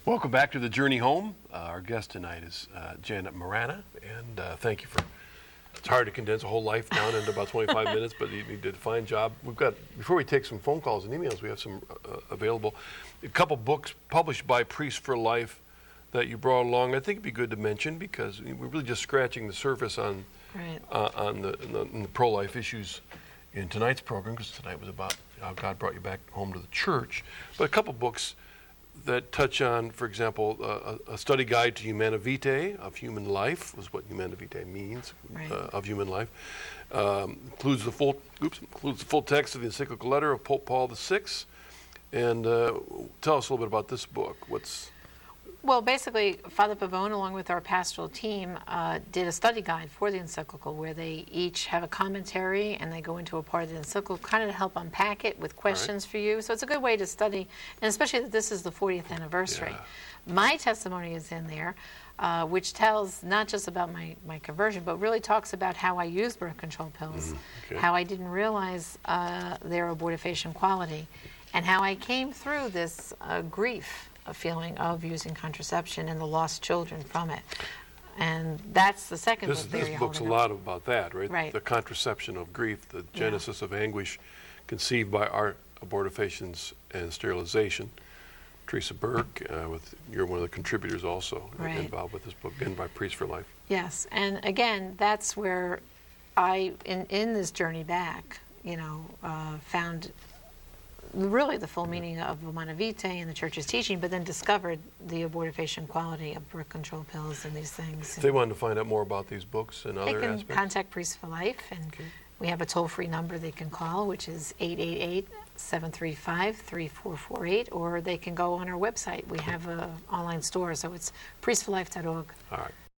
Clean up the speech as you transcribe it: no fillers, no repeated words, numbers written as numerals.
Welcome back to the Journey Home. Our guest tonight is Janet Marana, and thank you for. It's hard to condense a whole life down into about 25 minutes, but you did a fine job. We've got, before we take some phone calls and emails, we have some available. A couple books published by Priests for Life that you brought along. I think it'd be good to mention because we're really just scratching the surface on the pro-life issues in tonight's program, because tonight was about how God brought you back home to the church. But a couple books that touch on, for example, a study guide to Humanae Vitae, of human life, was what Humanae Vitae means, of human life. Includes the full text of the encyclical letter of Pope Paul VI. And tell us a little bit about this book. Well, basically, Father Pavone, along with our pastoral team, did a study guide for the encyclical where they each have a commentary and they go into a part of the encyclical kind of to help unpack it with questions for you. So it's a good way to study, and especially that this is the 40th anniversary. Yeah. My testimony is in there, which tells not just about my conversion, but really talks about how I used birth control pills, how I didn't realize their abortifacient quality, and how I came through this grief, a feeling of using contraception and the lost children from it. And that's the second book there. This book's a lot about that, right? Right. The contraception of grief, the genesis of anguish conceived by art, abortifacients, and sterilization. Teresa Burke, you're one of the contributors also involved with this book, again by Priests for Life. Yes, and again, that's where I, in this journey back, found really the full meaning of Humanae Vitae and the Church's teaching, but then discovered the abortifacient quality of birth control pills and these things. If they wanted to find out more about these books and other aspects, they can contact Priests for Life, and we have a toll-free number they can call, which is 888-735-3448, or they can go on our website. We have an online store, so it's priestforlife.org. All right.